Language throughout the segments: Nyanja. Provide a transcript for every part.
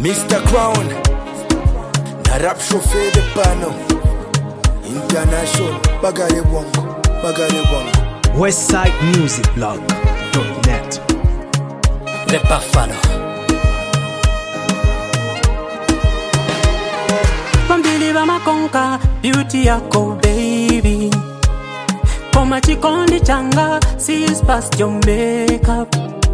Mr. Crown, na rap chauffeur de pano international, bagare wangu. WestsideMusicBlog.net. The Buffalo. Bambili bamakonka, beauty yako baby. Koma chikondi changa, sees past your makeup.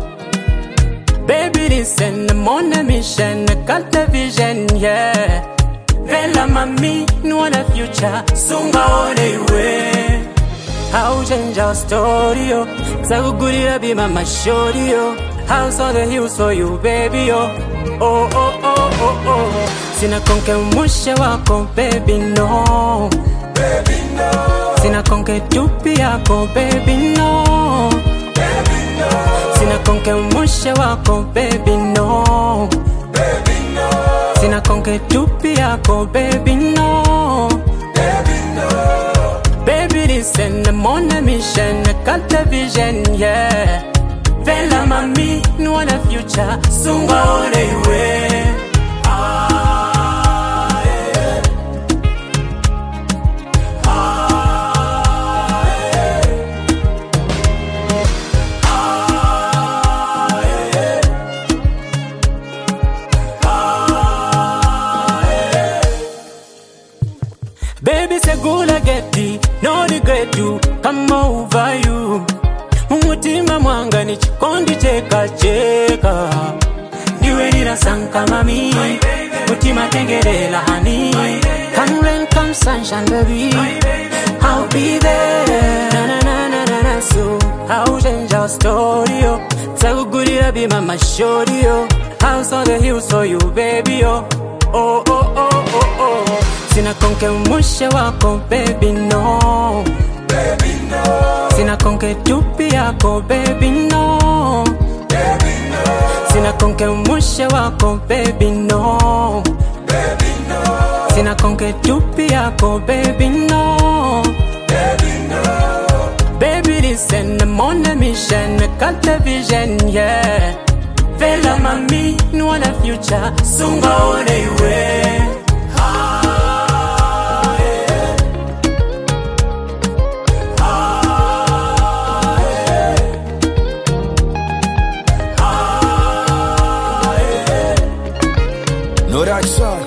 Baby listen, I'm on a mission, I got the vision, yeah. Vela mami, no the future, sunga all the way. How change our story, yo. Sagu guri rabi mama shori, yo. House on the hills for you, baby, yo. Oh, oh, oh, oh, oh. Sina konke mushe wako, baby, no. Baby, no. Sina konke tupi yako, baby, no. Baby, no. Sina konke mushe wako, baby, no. Baby, no. Sina konke tupi yako, baby, no. Baby, no. Baby, listen, I'm on a mission, I got the vision, yeah. Vela mami, no the future, sunga all the way. Baby, say good I get it, no regret you, come over you. Mumutima mwanga ni chikondi cheka cheka. Niwe nina sanka mami, mutima tengerela honey. Come rain, come sunshine baby, I'll be there. Na na na na na na. So I'll change our story yo. Sagu guri rabi mama shori yo. House on the hills for you baby yo. Oh oh oh oh oh. Sina konke mushe wako baby no. Baby, no. Sina konke tupi yako baby no. Baby, no. Sina konke mushe wako baby no. Baby, no. Sina konke tupi yako baby no. Baby, no. Baby listen, I'm on a mission, I got the vision, yeah. Vela mami, no the future, sunga all the way. No right side.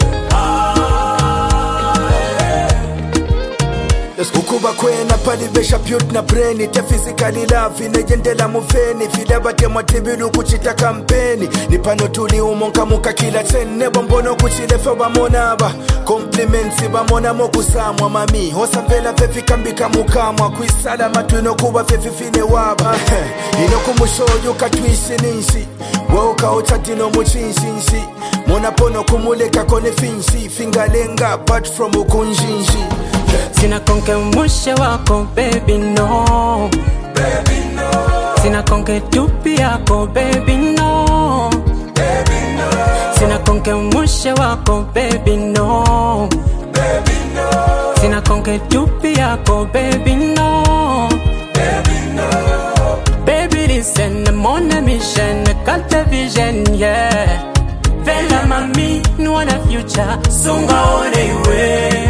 Ukuba kwena pali besha pute na brain te physically love inejendela muveni filaba te matibilu kuchita kampeni ni pano tuli umonka muka kila tene bombono kuchile fe bamonaba compliments bamona mokusamwa mami hosa vela fefi kambika mukamwa kuisala matwino kuba fefi fine waba inokumushoyo katwishi ninshi woka otadino muchinshinshi mona pono kumuleka kone finshi fingalenga but from ukunjinji. Sina konke mushe wako baby no. Baby, no. Sina konke tupi yako baby no. Baby, no. Sina konke mushe wako baby no. Baby, no. Sina konke tupi yako baby no. Baby, no. Baby listen, I'm on a mission, I got the vision, yeah. Vela mami, no the future, sunga all the way.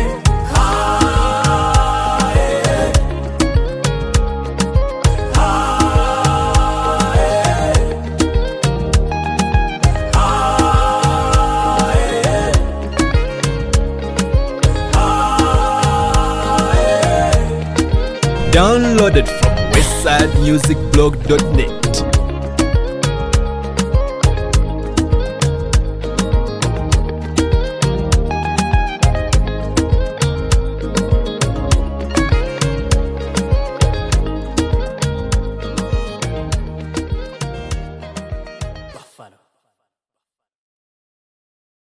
Downloaded from WestsideMusicBlog.net.